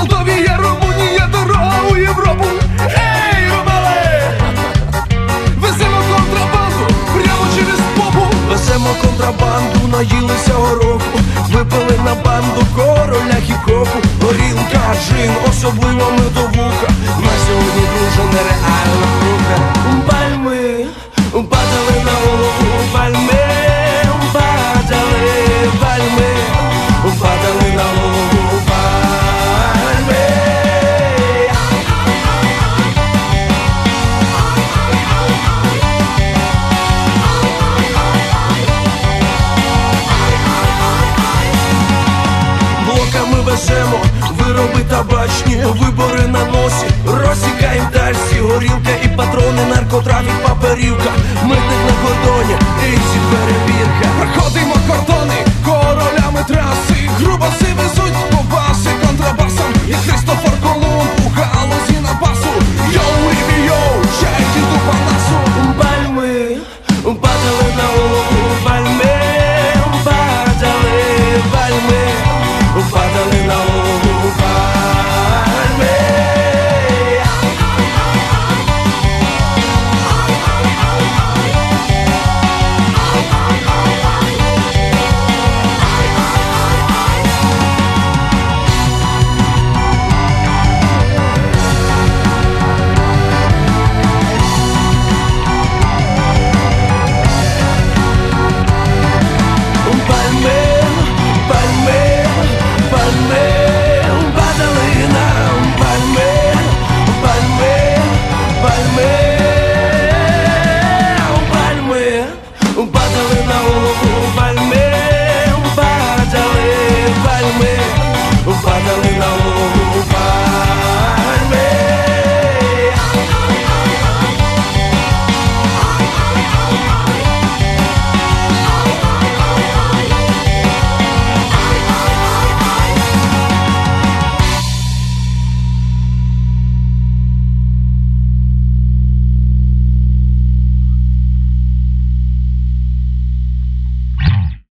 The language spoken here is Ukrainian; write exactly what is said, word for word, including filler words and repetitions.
Молдовія, Румунія, дорога у Європу. Ей, ромале! Веземо контрабанду прямо через попу. Веземо контрабанду, наїлися гороху, випили на банду короля хіп-хопу. Горілка, джин, особливо медовуха. На сьогодні дуже нереальна круха. Пальми падали на голову, пальми падали, пальми падали на голову, пальми. Блоками веземо вироби табачні, вибори на носі, розсікаєм дальсі. Горілка і патрони, наркотрафік, паперівка, митник на кордоні, ізі перевірка. Проходимо кордони королями траси, грубо сиве